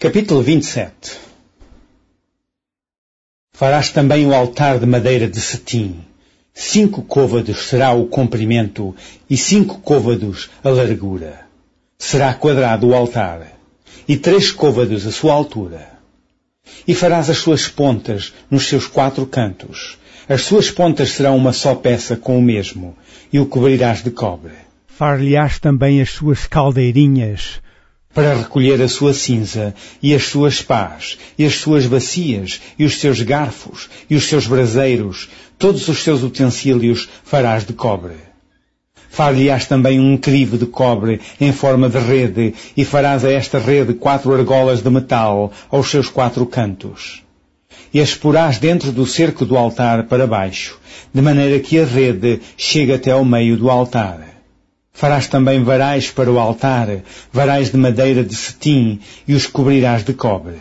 Capítulo 27. Farás também o altar de madeira de cetim. 5 côvados será o comprimento e 5 côvados a largura. Será quadrado o altar, e 3 côvados a sua altura. E farás as suas pontas nos seus 4 cantos. As suas pontas serão uma só peça com o mesmo, e o cobrirás de cobre. Far-lhe-ás também as suas caldeirinhas, para recolher a sua cinza, e as suas pás, e as suas bacias, e os seus garfos, e os seus braseiros, todos os seus utensílios farás de cobre. Far-lhe-ás também um crivo de cobre em forma de rede, e farás a esta rede 4 argolas de metal aos seus 4 cantos. E as porás dentro do cerco do altar para baixo, de maneira que a rede chegue até ao meio do altar. Farás também varais para o altar, varais de madeira de cetim, e os cobrirás de cobre.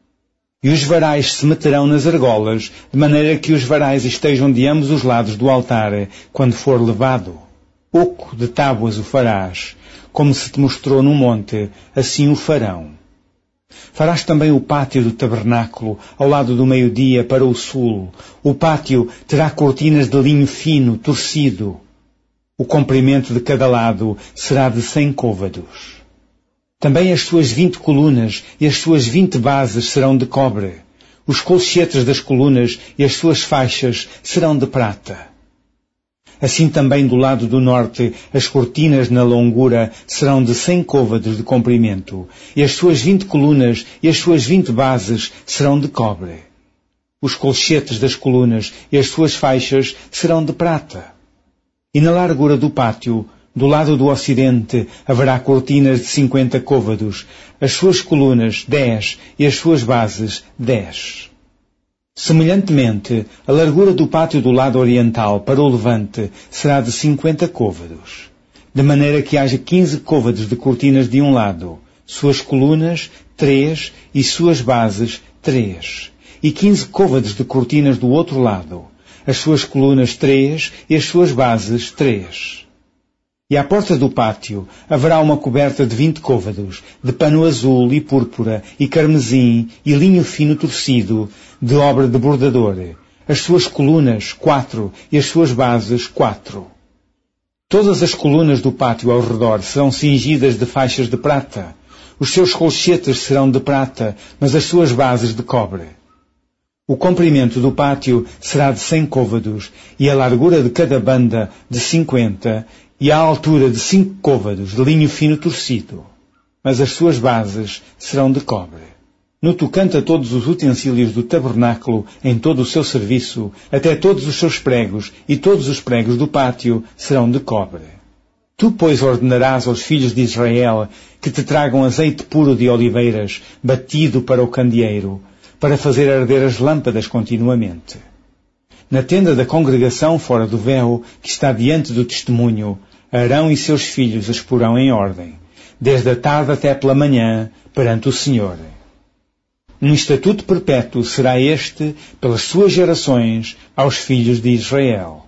E os varais se meterão nas argolas, de maneira que os varais estejam de ambos os lados do altar, quando for levado. Oco de tábuas o farás, como se te mostrou no monte, assim o farão. Farás também o pátio do tabernáculo, ao lado do meio-dia, para o sul. O pátio terá cortinas de linho fino, torcido. O comprimento de cada lado será de 100 côvados. Também as suas 20 colunas e as suas 20 bases serão de cobre. Os colchetes das colunas e as suas faixas serão de prata. Assim também do lado do norte, as cortinas na longura serão de 100 côvados de comprimento, e as suas 20 colunas e as suas 20 bases serão de cobre. Os colchetes das colunas e as suas faixas serão de prata. E na largura do pátio, do lado do ocidente, haverá cortinas de 50 côvados, as suas colunas 10 e as suas bases 10. Semelhantemente, a largura do pátio do lado oriental para o levante será de 50 côvados, de maneira que haja 15 côvados de cortinas de um lado, suas colunas 3 e suas bases 3, e 15 côvados de cortinas do outro lado, as suas colunas 3 e as suas bases 3. E à porta do pátio haverá uma coberta de 20 côvados, de pano azul e púrpura e carmesim e linho fino torcido, de obra de bordador. As suas colunas 4 e as suas bases 4. Todas as colunas do pátio ao redor serão cingidas de faixas de prata. Os seus colchetes serão de prata, mas as suas bases de cobre. O comprimento do pátio será de 100 côvados, e a largura de cada banda de 50, e a altura de 5 côvados de linho fino torcido. Mas as suas bases serão de cobre. No tocante a todos os utensílios do tabernáculo em todo o seu serviço, até todos os seus pregos e todos os pregos do pátio serão de cobre. Tu, pois, ordenarás aos filhos de Israel que te tragam azeite puro de oliveiras, batido para o candeeiro, para fazer arder as lâmpadas continuamente. Na tenda da congregação fora do véu, que está diante do testemunho, Arão e seus filhos as porão em ordem, desde a tarde até pela manhã, perante o Senhor. Um estatuto perpétuo será este, pelas suas gerações, aos filhos de Israel.